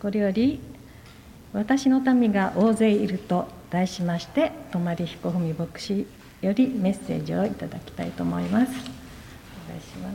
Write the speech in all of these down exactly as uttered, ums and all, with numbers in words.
これより私の民が大勢いると題しまして、泊彦文牧師よりメッセージをいただきたいと思います。お願いします。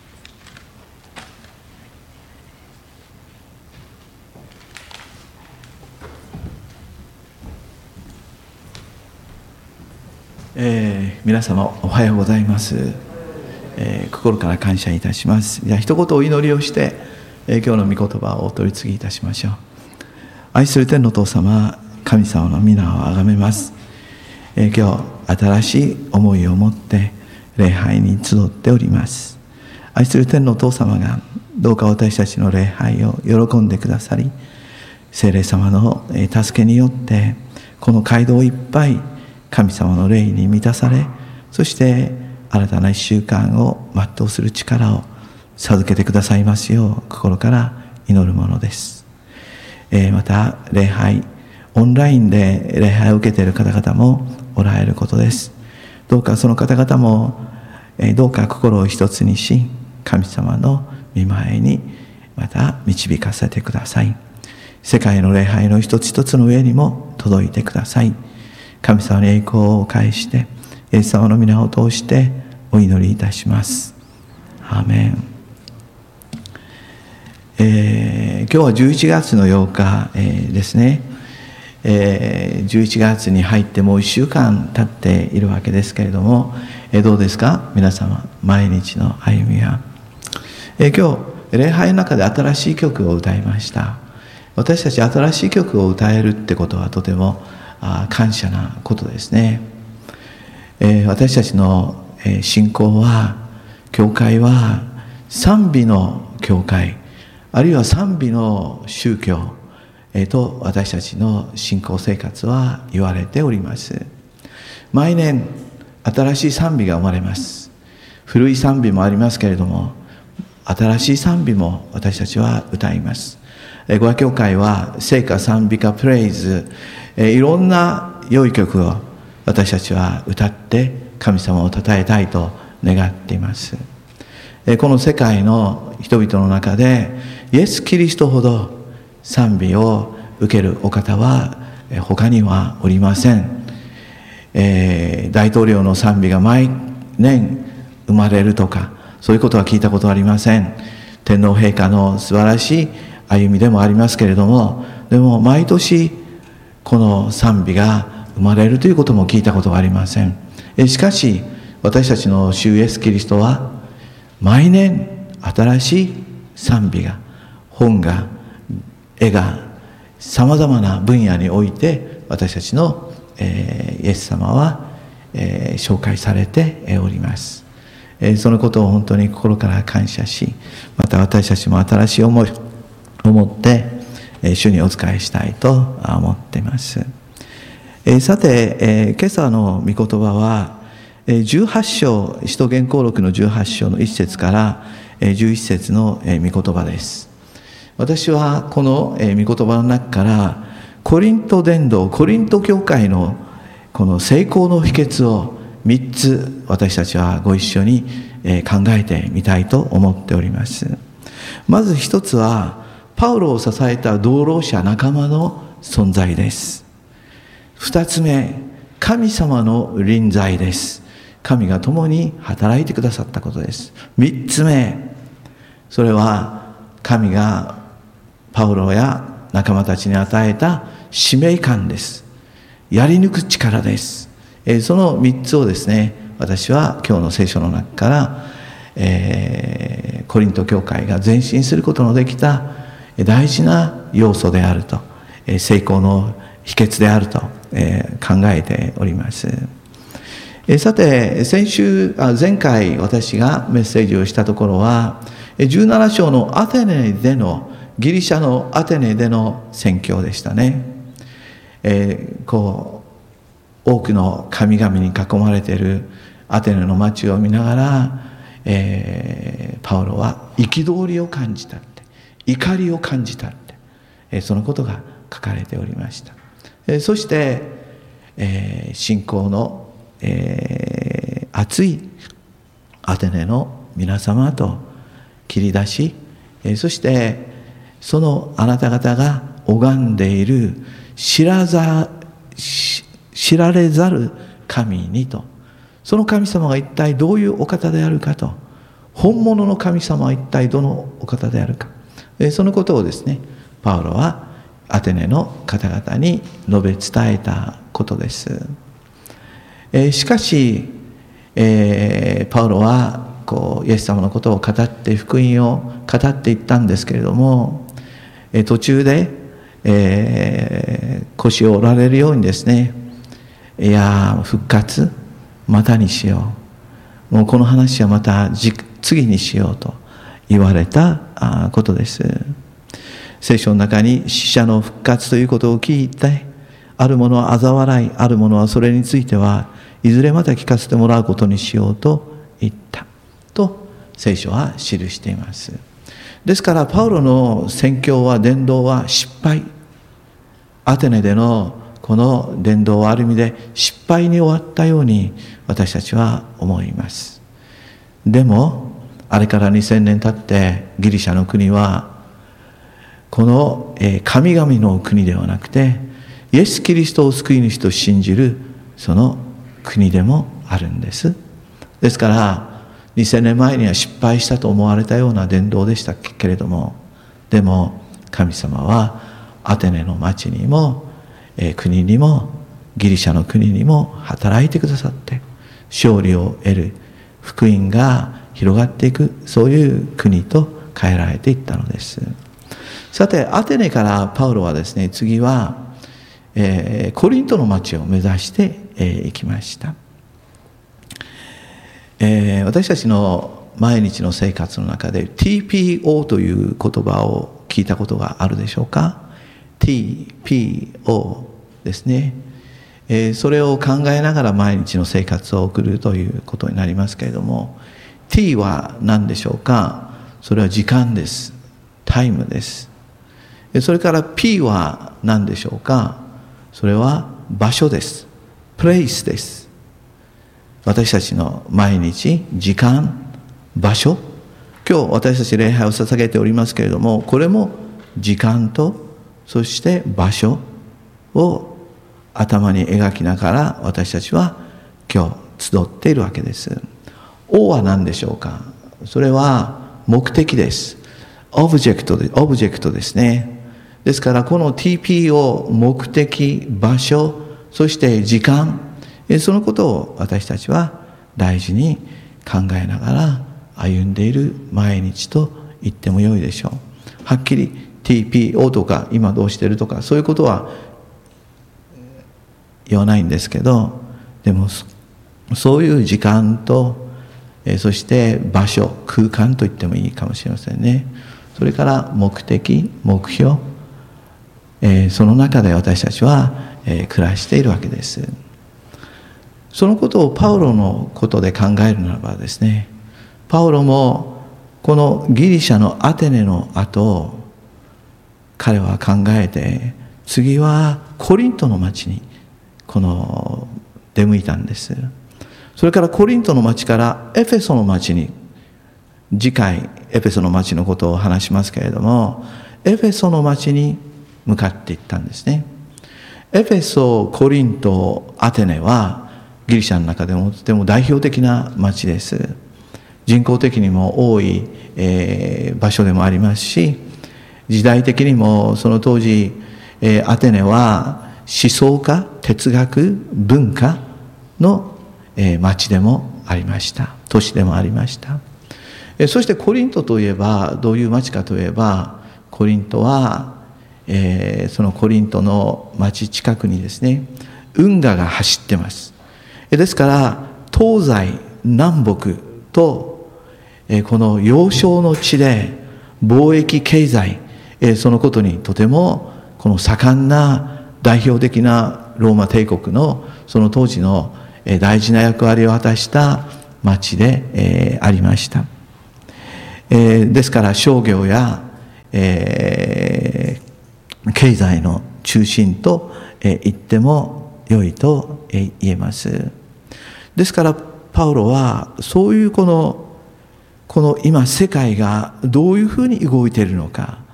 えー、皆様おはようございます。えー、心から感謝いたします。じゃあ一言お祈りをして、えー、今日の御言葉をお取り次ぎいたしましょう。愛する天のお父様、神様の皆をあがめます。えー、今日新しい思いを持って礼拝に集っております。愛する天のお父様がどうか私たちの礼拝を喜んでくださり、聖霊様の助けによってこの街道いっぱい神様の霊に満たされ、そして新たな一週間を全うする力を授けてくださいますよう心から祈るものです。えー、また礼拝オンラインで礼拝を受けている方々もおられることです。どうかその方々も、えー、どうか心を一つにし、神様の御前にまた導かせてください。世界の礼拝の一つ一つの上にも届いてください。神様に栄光を返して、イエス様の皆を通してお祈りいたします。アーメン。えー、今日はじゅういちがつのようか、えー、ですね、えー、じゅういちがつに入ってもういっしゅうかん経っているわけですけれども、えー、どうですか皆様、毎日の歩みは。えー、今日礼拝の中で新しい曲を歌いました。私たち新しい曲を歌えるってことはとてもあ感謝なことですね。えー、私たちの、えー、信仰は、教会は賛美の教会、あるいは賛美の宗教、えー、と私たちの信仰生活は言われております。毎年新しい賛美が生まれます。古い賛美もありますけれども、新しい賛美も私たちは歌います。えー、ご和教会は聖歌、賛美歌、プレイズ、いろんな良い曲を私たちは歌って神様を称えたいと願っています。この世界の人々の中でイエス・キリストほど賛美を受けるお方は他にはおりません。えー、大統領の賛美が毎年生まれるとか、そういうことは聞いたことはありません。天皇陛下の素晴らしい歩みでもありますけれども、でも毎年この賛美が生まれるということも聞いたことがありません。しかし私たちの主イエスキリストは毎年新しい賛美が、本が、絵が、さまざまな分野において私たちの、えー、イエス様は、えー、紹介されております。えー、そのことを本当に心から感謝し、また私たちも新しい思いを持って主にお仕えしたいと思っています。えー、さて、えー、今朝の御言葉はじゅうはち章、使徒言行録のじゅうはち章のいち節からじゅういち節の御言葉です。私はこの御言葉の中からコリント伝道、コリント教会のこの成功の秘訣をみっつ私たちはご一緒に考えてみたいと思っております。まず一つはパウロを支えた同労者仲間の存在です。二つ目、神様の臨在です。神が共に働いてくださったことです。三つ目、それは神がパウロや仲間たちに与えた使命感です。やり抜く力です。その三つをですね、私は今日の聖書の中から、えー、コリント教会が前進することのできた大事な要素であると、成功の秘訣であると考えております。さて、先週前回私がメッセージをしたところはじゅうなな章のアテネでの、ギリシャのアテネでの宣教でしたね。えー、こう多くの神々に囲まれているアテネの町を見ながら、えー、パウロは憤りを感じたって、怒りを感じたって、えー、そのことが書かれておりました。えー、そして、えー、信仰の、えー、熱いアテネの皆様と切り出し、えー、そして、 そのあなた方が拝んでいる知らざ知られざる神にと、その神様が一体どういうお方であるかと、本物の神様は一体どのお方であるか、そのことをですね、パウロはアテネの方々に述べ伝えたことです。しかし、えー、パウロはこうイエス様のことを語って福音を語っていったんですけれども、途中で、えー、腰を折られるようにですね、いや復活またにしよう、もうこの話はまた次にしようと言われたことです。聖書の中に死者の復活ということを聞いて、ある者は嘲笑い、ある者はそれについてはいずれまた聞かせてもらうことにしようと言ったと聖書は記しています。ですからパウロの宣教は伝道は失敗、アテネでのこの伝道はある意味で失敗に終わったように私たちは思います。でもあれからにせんねん経ってギリシャの国はこの神々の国ではなくてイエス・キリストを救い主と信じるその国でもあるんです。ですからにせんねんまえには失敗したと思われたような伝道でしたけれども、でも神様はアテネの町にも、えー、国にもギリシャの国にも働いてくださって勝利を得る福音が広がっていく、そういう国と変えられていったのです。さてアテネからパウロはですね、次は、えー、コリントの町を目指してえー、行きました。えー、私たちの毎日の生活の中で ティーピーオー という言葉を聞いたことがあるでしょうか。 ティーピーオー ですね、えー、それを考えながら毎日の生活を送るということになりますけれども、 T は何でしょうか。それは時間です。タイムです。それから P は何でしょうか。それは場所です。プレイスです。私たちの毎日、時間、場所、今日私たち礼拝を捧げておりますけれども、これも時間とそして場所を頭に描きながら私たちは今日集っているわけです。 O は何でしょうか。それは目的です。オブジェクトで、オブジェクトですね。ですからこの ティーピーオー、目的、場所、そして時間、そのことを私たちは大事に考えながら歩んでいる毎日と言ってもよいでしょう。はっきり ティーピーオー とか今どうしてるとかそういうことは言わないんですけど、でもそういう時間とそして場所、空間と言ってもいいかもしれませんね。それから目的、目標、その中で私たちはえー、暮らしているわけです。そのことをパウロのことで考えるならばですね、パウロもこのギリシャのアテネの後、彼は考えて次はコリントの町にこの出向いたんです。それからコリントの町からエフェソの町に、次回エフェソの町のことを話しますけれども、エフェソの町に向かっていったんですね。エフェソ、コリント、アテネはギリシャの中でもとても代表的な町です。人口的にも多い、えー、場所でもありますし、時代的にもその当時、えー、アテネは思想家、哲学、文化の、えー、町でもありました。都市でもありました。えー、そしてコリントといえばどういう町かといえば、コリントはえー、そのコリントの町近くにですね、運河が走ってます。ですから東西南北と、えー、この要衝の地で貿易経済、えー、そのことにとてもこの盛んな代表的なローマ帝国のその当時の、えー、大事な役割を果たした町で、えー、ありました。えー、ですから商業や、えー経済の中心と言っても良いと言えます。ですからパウロはそういうこのこの今世界がどういうふうに動いているのか、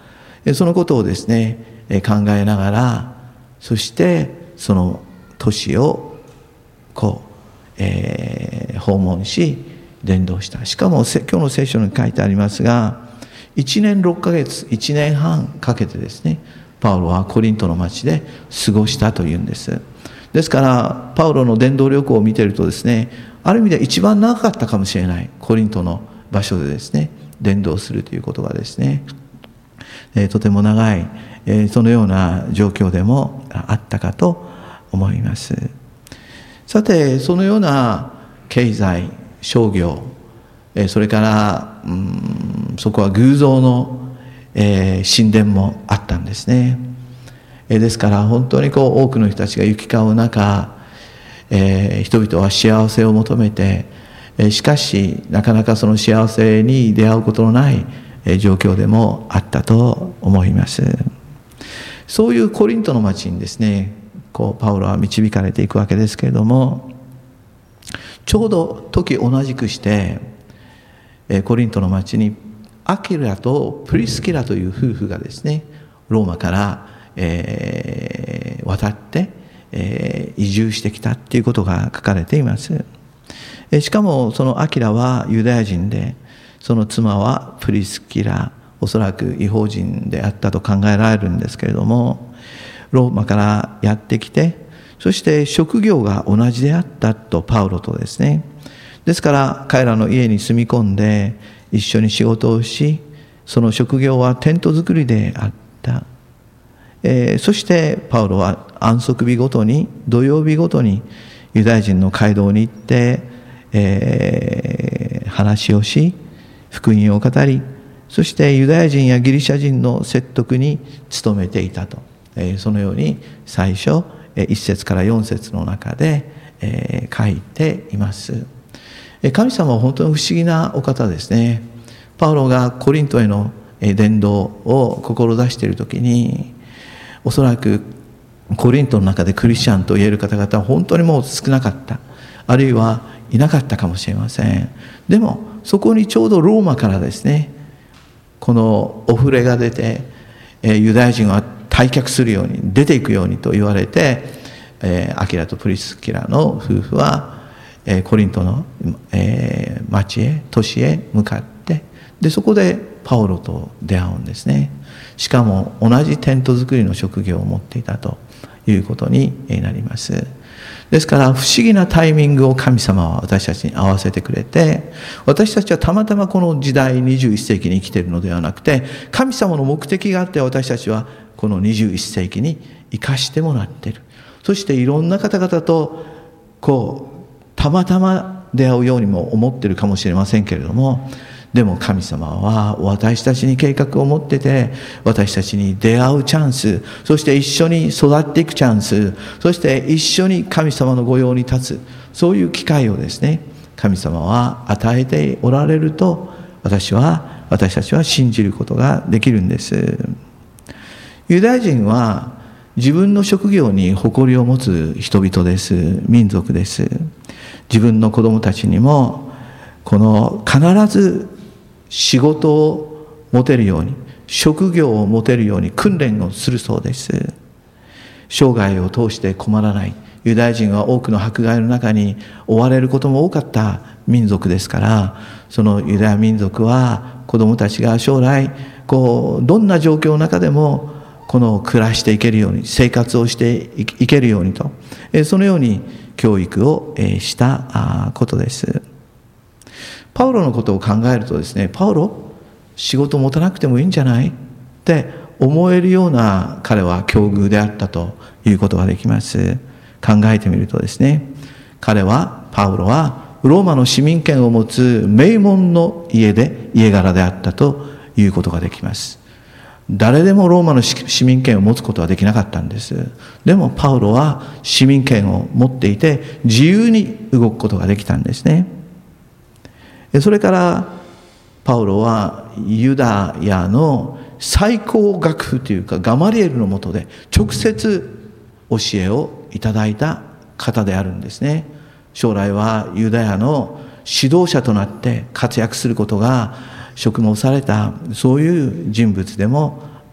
そのことをですね考えながら、そしてその都市をこう、えー、訪問し伝道した。しかも今日の聖書に書いてありますが、いちねんろっかげつ、いちねんはんかけてですね、パウロはコリントの町で過ごしたというんです。ですからパウロの伝道旅行を見ているとですね、ある意味で一番長かったかもしれないコリントの場所でですね伝道するということがですね、えー、とても長い、えー、そのような状況でもあったかと思います。さて、そのような経済、商業、えー、それからうーんそこは偶像の、えー、神殿もあったんですね。えー、ですから本当にこう多くの人たちが行き交う中、えー、人々は幸せを求めて、えー、しかしなかなかその幸せに出会うことのない、えー、状況でもあったと思います。そういうコリントの町にですね、こうパウロは導かれていくわけですけれども、ちょうど時同じくして、えー、コリントの町にアキラとプリスキラという夫婦がですね、ローマから、えー、渡って、えー、移住してきたっていうことが書かれています。えー、しかもそのアキラはユダヤ人で、その妻はプリスキラ、おそらく異邦人であったと考えられるんですけれども、ローマからやってきて、そして職業が同じであったとパウロとですね。ですから彼らの家に住み込んで一緒に仕事をし、その職業はテント作りであった。えー、そしてパウロは安息日ごとに、土曜日ごとにユダヤ人の街道に行って、えー、話をし、福音を語り、そしてユダヤ人やギリシャ人の説得に努めていたと、えー、そのように最初いっ節からよん節の中で、えー、書いています。神様は本当に不思議なお方ですね。パウロがコリントへの伝道を志しているときに、おそらくコリントの中でクリスチャンと言える方々は本当にもう少なかった、あるいはいなかったかもしれません。でもそこにちょうどローマからですね、このお触れが出て、ユダヤ人は退却するように、出ていくようにと言われて、アキラとプリスキラの夫婦はコリントの町へ、都市へ向かって、でそこでパウロと出会うんですね。しかも同じテント作りの職業を持っていたということになります。ですから不思議なタイミングを神様は私たちに合わせてくれて、私たちはたまたまこの時代にじゅういっ世紀に生きているのではなくて、神様の目的があって私たちはこのにじゅういっ世紀に生かしてもらっている。そしていろんな方々とこうたまたま出会うようにも思っているかもしれませんけれども、でも神様は私たちに計画を持ってて、私たちに出会うチャンス、そして一緒に育っていくチャンス、そして一緒に神様の御用に立つ、そういう機会をですね、神様は与えておられると私は私たちは信じることができるんです。ユダヤ人は自分の職業に誇りを持つ人々です。民族です。自分の子供たちにもこの必ず仕事を持てるように、職業を持てるように訓練をするそうです。生涯を通して困らない。ユダヤ人は多くの迫害の中に追われることも多かった民族ですから、そのユダヤ民族は子供たちが将来こうどんな状況の中でもこの暮らしていけるように、生活をしていけるようにと、そのように教育をしたことです。パウロのことを考えるとですね、パウロ仕事持たなくてもいいんじゃないって思えるような彼は境遇であったということができます。考えてみるとですね、彼はパウロはローマの市民権を持つ名門の家で家柄であったということができます。誰でもローマの市民権を持つことはできなかったんです。でもパウロは市民権を持っていて自由に動くことができたんですね。それからパウロはユダヤの最高学府というかガマリエルのもとで直接教えをいただいた方であるんですね。将来はユダヤの指導者となって活躍することが職務された、そういう人物でも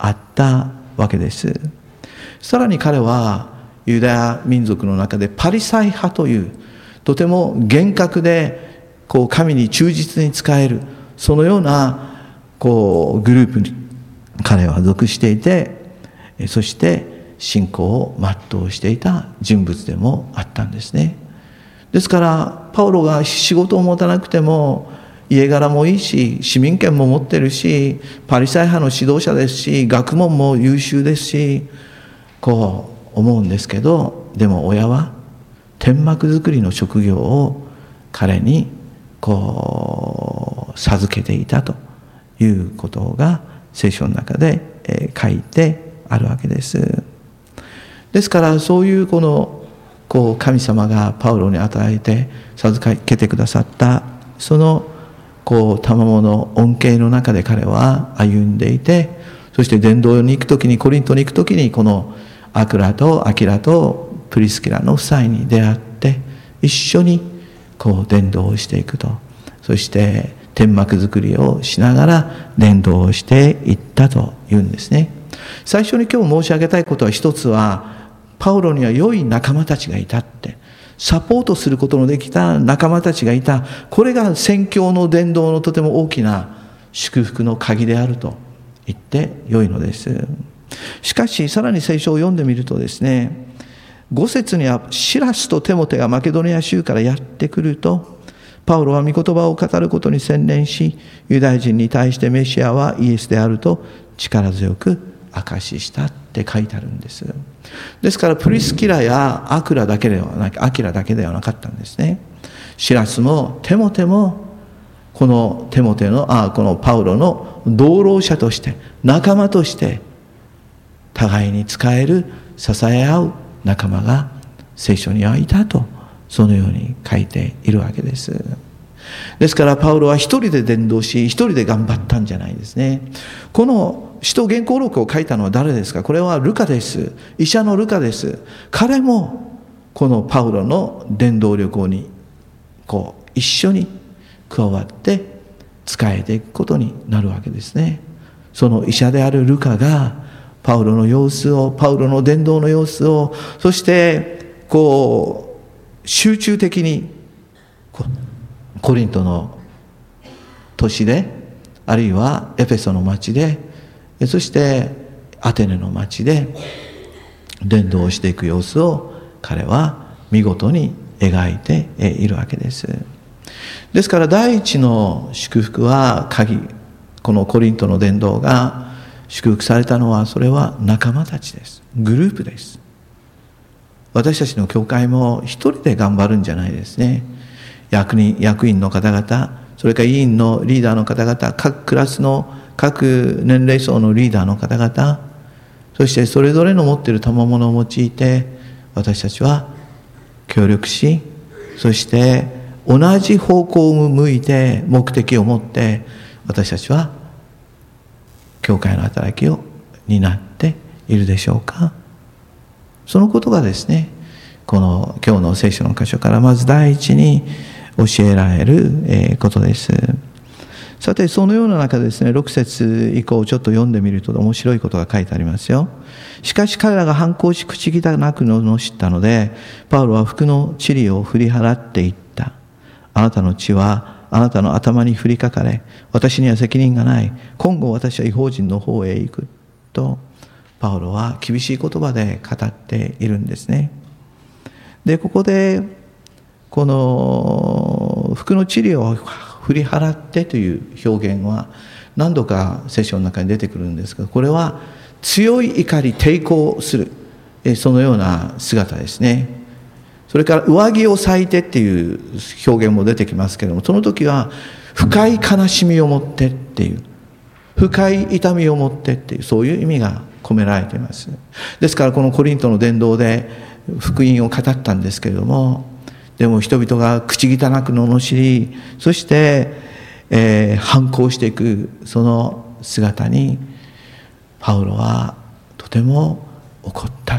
あったわけです。さらに彼はユダヤ民族の中でパリサイ派というとても厳格でこう神に忠実に仕えるそのようなこうグループに彼は属していて、そして信仰を全うしていた人物でもあったんですね。ですからパウロが仕事を持たなくても家柄もいいし市民権も持ってるしパリサイ派の指導者ですし学問も優秀ですしこう思うんですけど、でも親は天幕作りの職業を彼にこう授けていたということが聖書の中で書いてあるわけです。ですからそういうこのこう神様がパウロに与えて授けてくださったそのこう賜物の恩恵の中で彼は歩んでいて、そして伝道に行くときにコリントに行くときにこのアクラとアキラとプリスキラの夫妻に出会って一緒にこう伝道をしていくと、そして天幕作りをしながら伝道をしていったというんですね。最初に今日申し上げたいことは一つは、パウロには良い仲間たちがいたって、サポートすることのできた仲間たちがいた。これが宣教の伝道のとても大きな祝福の鍵であると言って良いのです。しかしさらに聖書を読んでみるとですね、ご節にはシラスとテモテがマケドニア州からやってくると、パウロは御言葉を語ることに専念し、ユダヤ人に対してメシアはイエスであると力強く証ししたって書いてあるんです。ですからプリスキラやアクラだけではなくアキラだけではなかったんですね。シラスもテモテもこのテモテのあこのパウロの同労者として仲間として互いに仕える支え合う仲間が聖書にはいたと、そのように書いているわけです。ですからパウロは一人で伝道し一人で頑張ったんじゃないですね。この使徒言行録を書いたのは誰ですか？これはルカです。医者のルカです。彼もこのパウロの伝道旅行にこう一緒に加わって仕えていくことになるわけですね。その医者であるルカがパウロの様子を、パウロの伝道の様子を、そしてこう集中的にコリントの都市で、あるいはエペソの町で、そしてアテネの町で伝道をしていく様子を彼は見事に描いているわけです。ですから第一の祝福は鍵、このコリントの伝道が祝福されたのは、それは仲間たちです。グループです。私たちの教会も一人で頑張るんじゃないですね。役人、役員の方々、それから委員のリーダーの方々、各クラスの各年齢層のリーダーの方々、そしてそれぞれの持っている賜物を用いて私たちは協力し、そして同じ方向を向いて目的を持って私たちは教会の働きを担っているでしょうか。そのことがですね、この今日の聖書の箇所からまず第一に教えられることです。さてそのような中でですね、ろく節以降ちょっと読んでみると面白いことが書いてありますよ。しかし彼らが反抗し口汚くのを知ったので、パウロは服の塵を振り払っていった。あなたの血はあなたの頭に降りかかれ、私には責任がない。今後私は異邦人の方へ行くとパウロは厳しい言葉で語っているんですね。でここでこの服の塵を振り払ってという表現は何度か聖書の中に出てくるんですが、これは強い怒り、抵抗する、そのような姿ですね。それから上着を裂いてっていう表現も出てきますけれども、その時は深い悲しみを持ってっていう、深い痛みを持ってっていう、そういう意味が込められています。ですからこのコリントの伝道で福音を語ったんですけれども、でも人々が口汚く罵り、そして、えー、反抗していくその姿にパウロはとても怒ったって、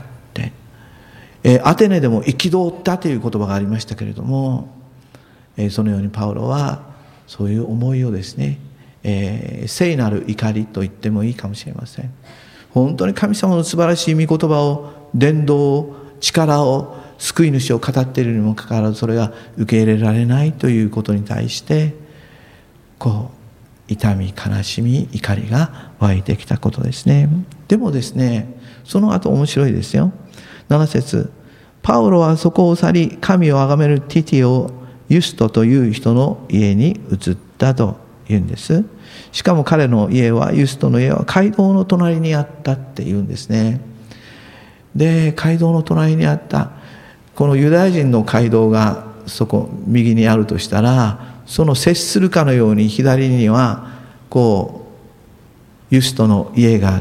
えー、アテネでも憤ったという言葉がありましたけれども、えー、そのようにパウロはそういう思いをですね、えー、聖なる怒りと言ってもいいかもしれません。 本当に神様の素晴らしい御言葉を、伝道を、力を、救い主を語っているにもかかわらず、それが受け入れられないということに対して、こう痛み、悲しみ、怒りが湧いてきたことですね。でもですね、その後面白いですよ。なな節、パウロはそこを去り、神を崇めるティティをユストという人の家に移ったと言うんです。しかも彼の家は、ユストの家は街道の隣にあったって言うんですね。で、街道の隣にあった、このユダヤ人の街道がそこ右にあるとしたら、その接するかのように左にはこうユストの家があって、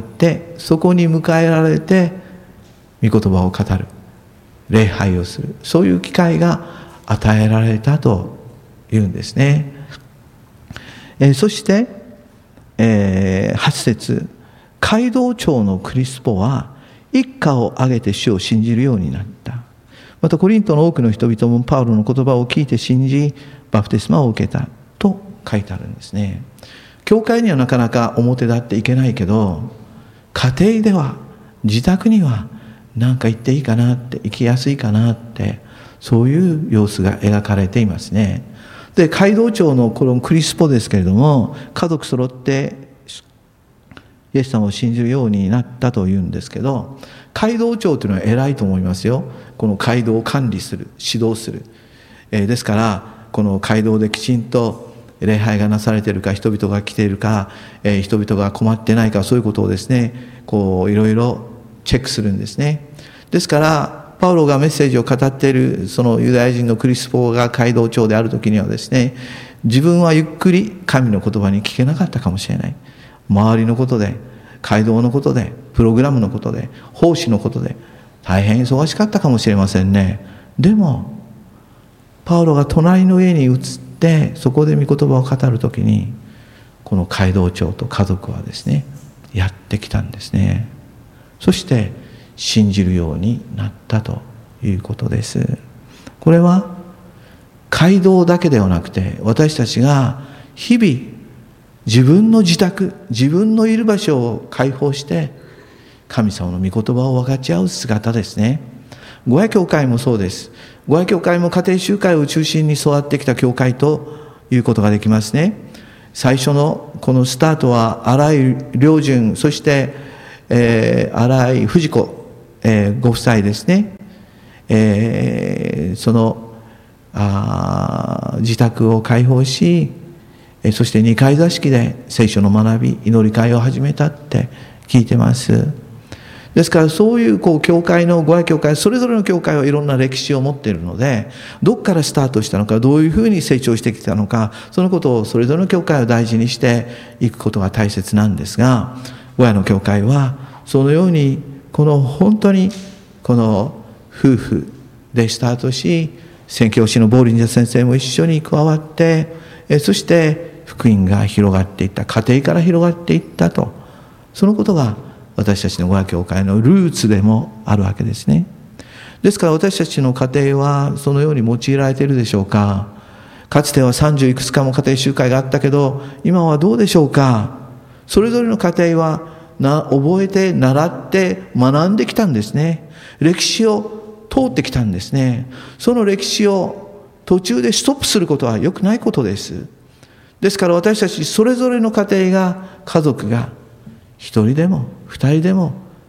そこに迎えられて御言葉を語る、礼拝をする、そういう機会が与えられたというんですね。えー、そして、えー、はち節、街道長のクリスポは一家を挙げて主を信じるようになった。またコリントの多くの人々もパウロの言葉を聞いて信じ、バプテスマを受けたと書いてあるんですね。教会にはなかなか表立っていけないけど、家庭では、自宅にはなんか行っていいかなって、行きやすいかなって、そういう様子が描かれていますね。で、街道長のこのクリスポですけれども、家族揃ってイエス様を信じるようになったというんですけど、街道長というのは偉いと思いますよ。この街道を管理する、指導する、えー、ですからこの街道できちんと礼拝がなされているか、人々が来ているか、えー、人々が困ってないか、そういうことをですね、こういろいろチェックするんですね。ですからパウロがメッセージを語っているそのユダヤ人のクリスポが街道長である時にはですね、自分はゆっくり神の言葉に聞けなかったかもしれない。周りのことで、街道のことで、プログラムのことで、奉仕のことで大変忙しかったかもしれませんね。でもパウロが隣の家に移ってそこで御言葉を語るときに、この街道長と家族はですね、やってきたんですね。そして信じるようになったということです。これは街道だけではなくて、私たちが日々自分の自宅、自分のいる場所を開放して神様の御言葉を分かち合う姿ですね。ごや教会もそうです。ごや教会も家庭集会を中心に育ってきた教会ということができますね。最初のこのスタートは新井良順、そして、えー、新井藤子、えー、ご夫妻ですね。えー、そのあ自宅を開放し、そしてにかい座敷で聖書の学び、祈り会を始めたって聞いてます。ですからそういうこう教会の、ごや教会、それぞれの教会はいろんな歴史を持っているので、どこからスタートしたのか、どういうふうに成長してきたのか、そのことをそれぞれの教会を大事にしていくことが大切なんですが、ごやの教会はそのようにこの本当にこの夫婦でスタートし、宣教師のボーリンジャー先生も一緒に加わって、そして福音が広がっていった、家庭から広がっていったと、そのことが私たちのごや教会のルーツでもあるわけですね。ですから私たちの家庭はそのように用いられているでしょうか。かつてはさんじゅういくつかも家庭集会があったけど、今はどうでしょうか。それぞれの家庭はな覚えて習って学んできたんですね。歴史を通ってきたんですね。その歴史を途中でストップすることは良くないことです。ですから私たちそれぞれの家庭が、家族が一人でも二人でも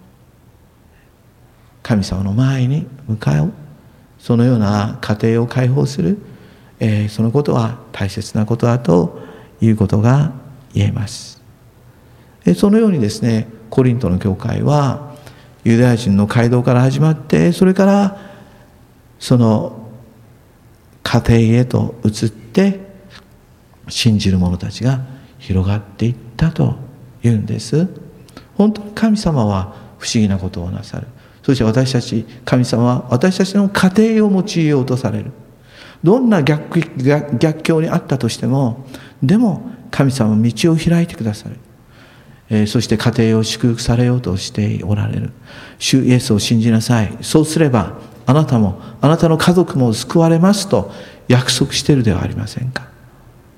神様の前に向かう、そのような家庭を開放する、えー、そのことは大切なことだということが言えます。えー、そのようにですね、コリントの教会はユダヤ人の街道から始まって、それからその家庭へと移って信じる者たちが広がっていったというんです。本当に神様は不思議なことをなさる。そして私たち、神様は私たちの家庭を用いようとされる。どんな 逆, 逆, 逆境にあったとしても、でも神様は道を開いてくださる。えー、そして家庭を祝福されようとしておられる。主イエスを信じなさい。そうすればあなたもあなたの家族も救われますと約束しているではありませんか。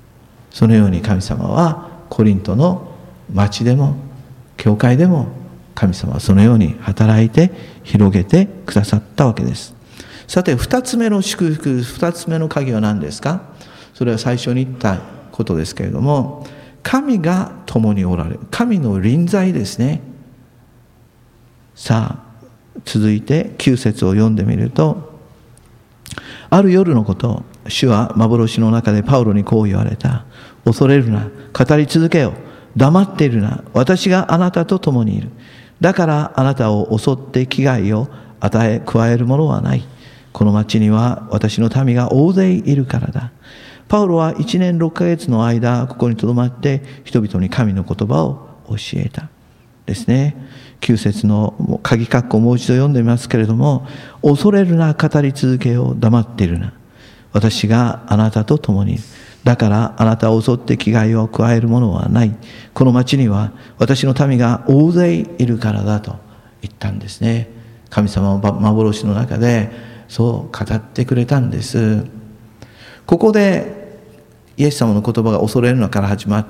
そのように神様はコリントの町でも教会でも神様はそのように働いて広げてくださったわけです。さて二つ目の祝福、二つ目の鍵は何ですか？それは最初に言ったことですけれども、神が共におられる、神の臨在ですね。さあ続いてきゅう節を読んでみると、ある夜のこと、主は幻の中でパウロにこう言われた。恐れるな、語り続けよ、黙っているな、私があなたと共にいる。だからあなたを襲って危害を与え加えるものはない。この町には私の民が大勢いるからだ。パウロはいちねんろっかげつの間ここにとどまって人々に神の言葉を教えたですね。きゅう節の鍵括弧をもう一度読んでみますけれども、恐れるな、語り続けよ、黙っているな、私があなたと共にいる。だからあなたを襲って危害を加えるものはない。この町には私の民が大勢いるからだと言ったんですね。神様は幻の中でそう語ってくれたんです。ここでイエス様の言葉が恐れるなから始まって、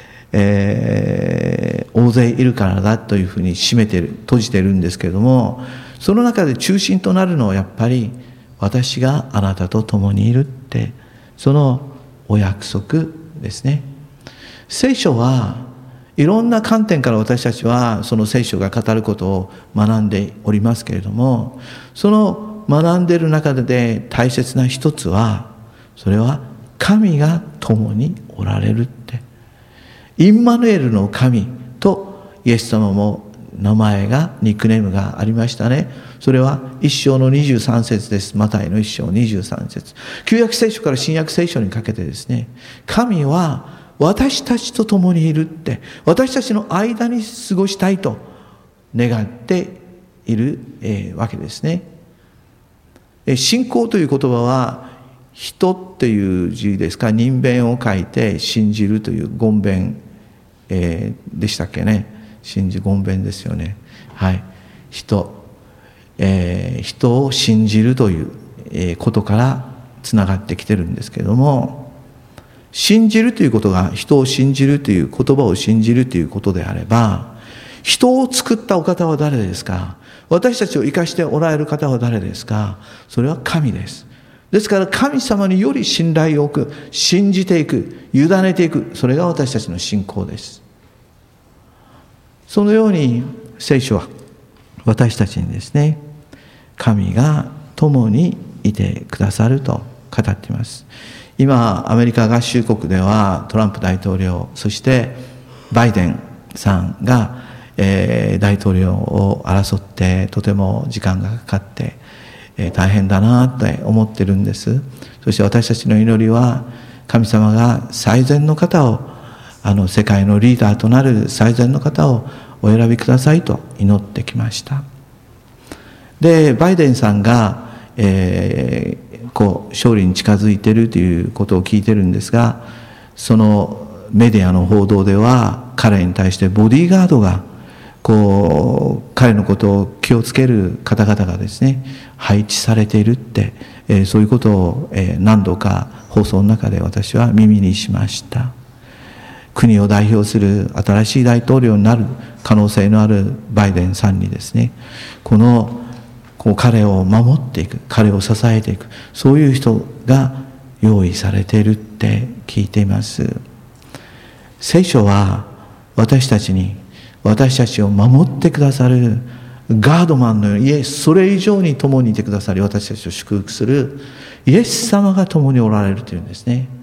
えー、大勢いるからだというふうに締めてる、閉じてるんですけれども、その中で中心となるのはやっぱり私があなたと共にいるって、そのお約束ですね。聖書はいろんな観点から私たちはその聖書が語ることを学んでおりますけれども、その学んでいる中で大切な一つは、それは神が共におられるって、インマヌエルの神とイエス様も名前がニックネームがありましたね。それは一章のにじゅうさん節です。マタイの一章にじゅうさん節、旧約聖書から新約聖書にかけてですね、神は私たちと共にいるって、私たちの間に過ごしたいと願っている、えー、わけですね。えー、信仰という言葉は人っていう字ですか、人弁を書いて信じるという言弁、えー、でしたっけね。信じ言弁ですよね。はい、人、えー、人を信じるという、えー、ことからつながってきてるんですけれども、信じるということが、人を信じるという言葉を信じるということであれば、人を作ったお方は誰ですか？私たちを生かしておられる方は誰ですか？それは神です。ですから神様により信頼を置く、信じていく、委ねていく、それが私たちの信仰です。そのように聖書は私たちにですね、神が共にいてくださると語っています。今アメリカ合衆国ではトランプ大統領、そしてバイデンさんが、えー、大統領を争ってとても時間がかかって、えー、大変だなって思ってるんです。そして私たちの祈りは、神様が最善の方を、あの世界のリーダーとなる最善の方をお選びくださいと祈ってきました。でバイデンさんが、えー、こう勝利に近づいているということを聞いてるんですが、そのメディアの報道では彼に対してボディーガードがこう彼のことを気をつける方々がですね配置されているって、えー、そういうことを、えー、何度か放送の中で私は耳にしました。国を代表する新しい大統領になる可能性のあるバイデンさんにですね、このこう彼を守っていく、彼を支えていく、そういう人が用意されているって聞いています。聖書は私たちに、私たちを守ってくださるガードマンのように、イエス、それ以上に共にいてくださり、私たちを祝福するイエス様が共におられるというんですね。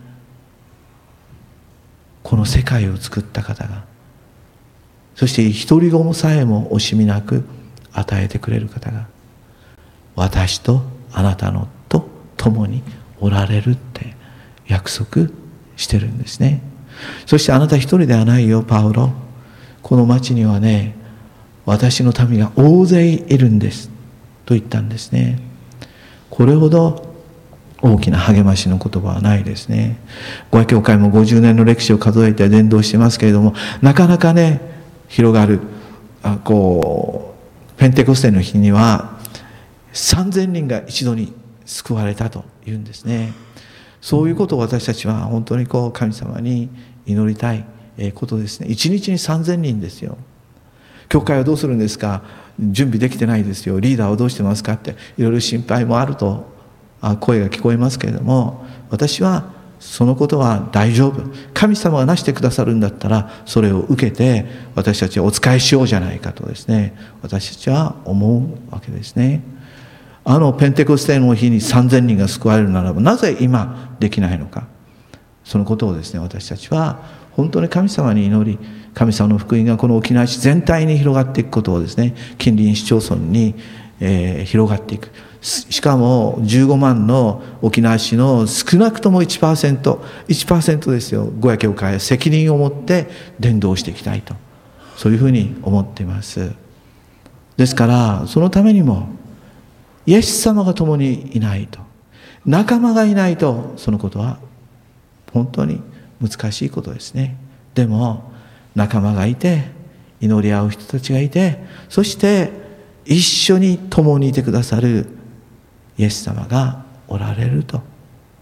この世界を作った方が、そして一人子さえも惜しみなく与えてくれる方が、私とあなたのと共におられるって約束してるんですね。そしてあなた一人ではないよパウロ、この町にはね、私の民が大勢いるんですと言ったんですね。これほど大きな励ましの言葉はないですね。ご愛教会もごじゅうねんの歴史を数えて伝道してますけれども、なかなかね広がる、あこうペンテコステの日にはさんぜんにんが一度に救われたというんですね。そういうことを私たちは本当にこう神様に祈りたいことですね。一日にさんぜんにんですよ。 教会はどうするんですか、準備できてないですよ、リーダーはどうしてますかって、いろいろ心配もあると声が聞こえますけれども、私はそのことは大丈夫、神様がなしてくださるんだったらそれを受けて私たちはお仕えしようじゃないかとですね、私たちは思うわけですね。あのペンテコステの日にさんぜんにんが救われるならば、なぜ今できないのか、そのことをですね、私たちは本当に神様に祈り、神様の福音がこの沖縄市全体に広がっていくことをですね、近隣市町村に、えー、広がっていく。しかもじゅうごまんの沖縄市の少なくとも いちパーセント、いちパーセント ですよ、ごや教会は責任を持って伝道していきたいと、そういうふうに思っています。ですからそのためにもイエス様が共にいないと、仲間がいないと、そのことは本当に難しいことですね。でも仲間がいて、祈り合う人たちがいて、そして一緒に共にいてくださるイエス様がおられると、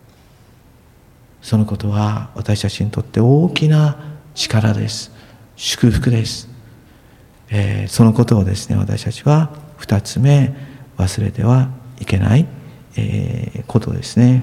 そのことは私たちにとって大きな力です。祝福です。えー、そのことをですね、私たちは二つ目忘れてはいけない、えー、ことですね。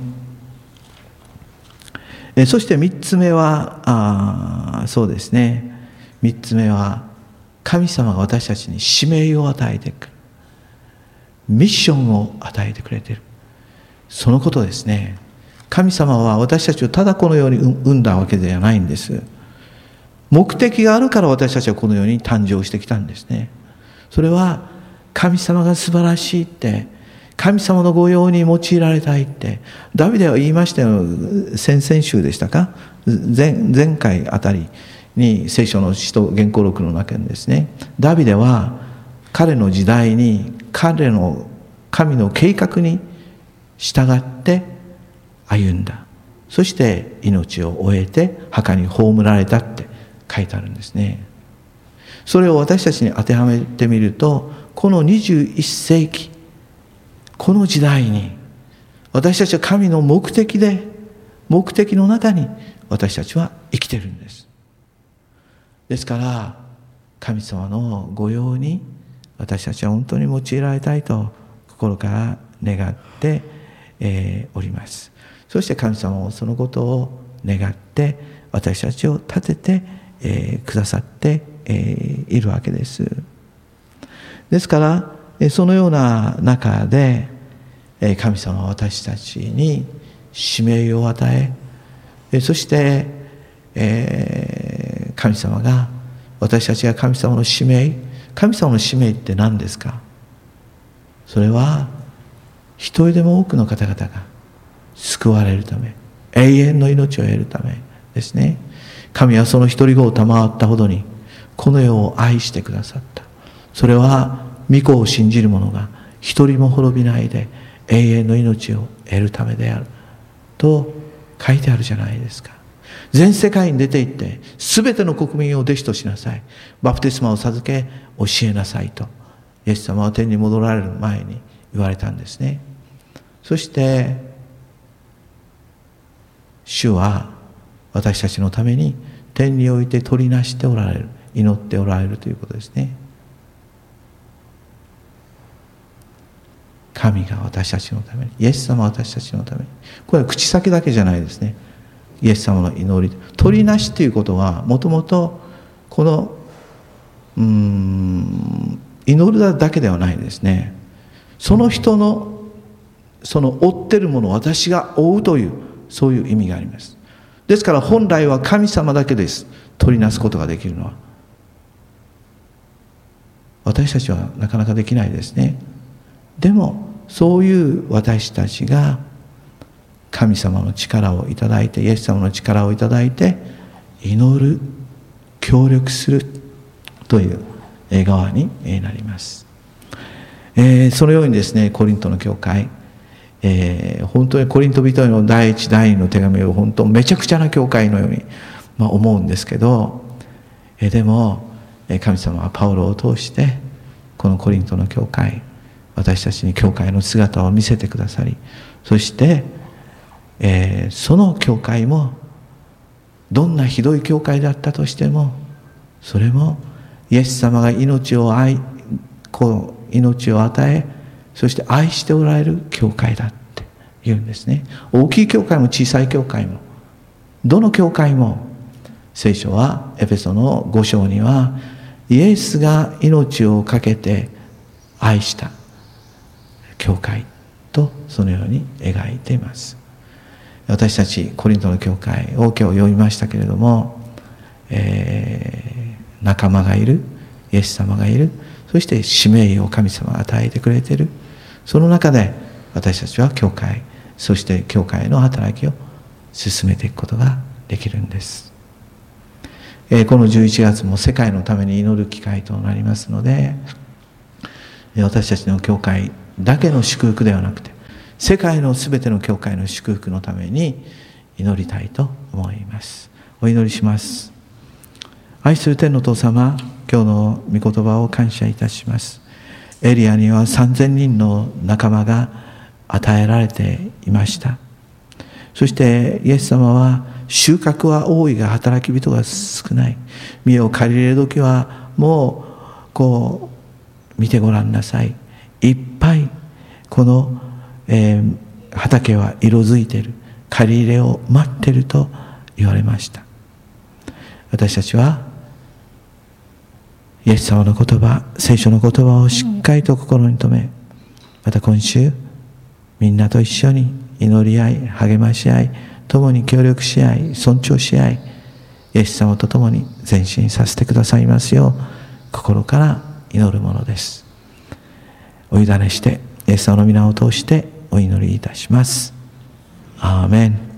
えー、そして三つ目はあそうですね、三つ目は神様が私たちに使命を与えてくる、ミッションを与えてくれている、そのことですね。神様は私たちをただこのように生んだわけではないんです。目的があるから私たちはこのように誕生してきたんですね。それは神様が素晴らしいって、神様の御用に用いられたいってダビデは言いましたよ。先々週でしたか、 前, 前回あたりに聖書の使徒原稿録の中にですね、ダビデは彼の時代に彼の神の計画に従って歩んだ。そして命を終えて墓に葬られたって書いてあるんですね。それを私たちに当てはめてみると、このにじゅういっせいき、この時代に私たちは神の目的で、目的の中に私たちは生きてるんです。ですから神様の御用に私たちは本当に用いられたいと心から願って、えー、おります。そして神様もそのことを願って私たちを立てて、えー、くださって、えー、いるわけです。ですからそのような中で神様は私たちに使命を与え、そして、えー、神様が私たちが神様の使命、神様の使命って何ですか。それは一人でも多くの方々が救われるため、永遠の命を得るためですね。神はその一人子を賜ったほどにこの世を愛してくださった。それは御子を信じる者が一人も滅びないで永遠の命を得るためであると書いてあるじゃないですか。全世界に出て行って全ての国民を弟子としなさい、バプテスマを授け教えなさいとイエス様は天に戻られる前に言われたんですね。そして主は私たちのために天において取りなしておられる、祈っておられるということですね。神が私たちのために、イエス様は私たちのために、これは口先だけじゃないですね。イエス様の祈り、取りなしということはもともとこのうーん祈るだけではないですね。その人のその追ってるものを私が追うという、そういう意味があります。ですから本来は神様だけです、取りなすことができるのは。私たちはなかなかできないですね。でもそういう私たちが神様の力をいただいて、イエス様の力をいただいて祈る、協力するという側になります。えー、そのようにですね、コリントの教会、えー、本当にコリント人への第一第二の手紙を本当めちゃくちゃな教会のように、まあ、思うんですけど、えー、でも神様はパウロを通してこのコリントの教会、私たちに教会の姿を見せてくださり、そして、えー、その教会もどんなひどい教会だったとしても、それもイエス様が命を愛こう命を与え、そして愛しておられる教会だって言うんですね。大きい教会も小さい教会も、どの教会も、聖書はエペソのご章にはイエスが命を懸けて愛した教会とそのように描いています。私たちコリントの教会を今日読みましたけれども、えー、仲間がいる、イエス様がいる、そして使命を神様が与えてくれている。その中で私たちは教会、そして教会の働きを進めていくことができるんです。えー、このじゅういちがつも世界のために祈る機会となりますので、私たちの教会だけの祝福ではなくて、世界のすべての教会の祝福のために祈りたいと思います。お祈りします。愛する天のお父様、今日の御言葉を感謝いたします。エリアにはさんぜんにんの仲間が与えられていました。そしてイエス様は、収穫は多いが働き人が少ない。身を借りれる時はもうこう見てごらんなさい。いっぱいこの、えー、畑は色づいている。借り入れを待っていると言われました。私たちはイエス様の言葉、聖書の言葉をしっかりと心に留め、また今週みんなと一緒に祈り合い、励まし合い、共に協力し合い、尊重し合い、イエス様と共に前進させてくださいますよう心から祈るものです。お委ねしてイエス様の皆を通してお祈りいたします。アーメン。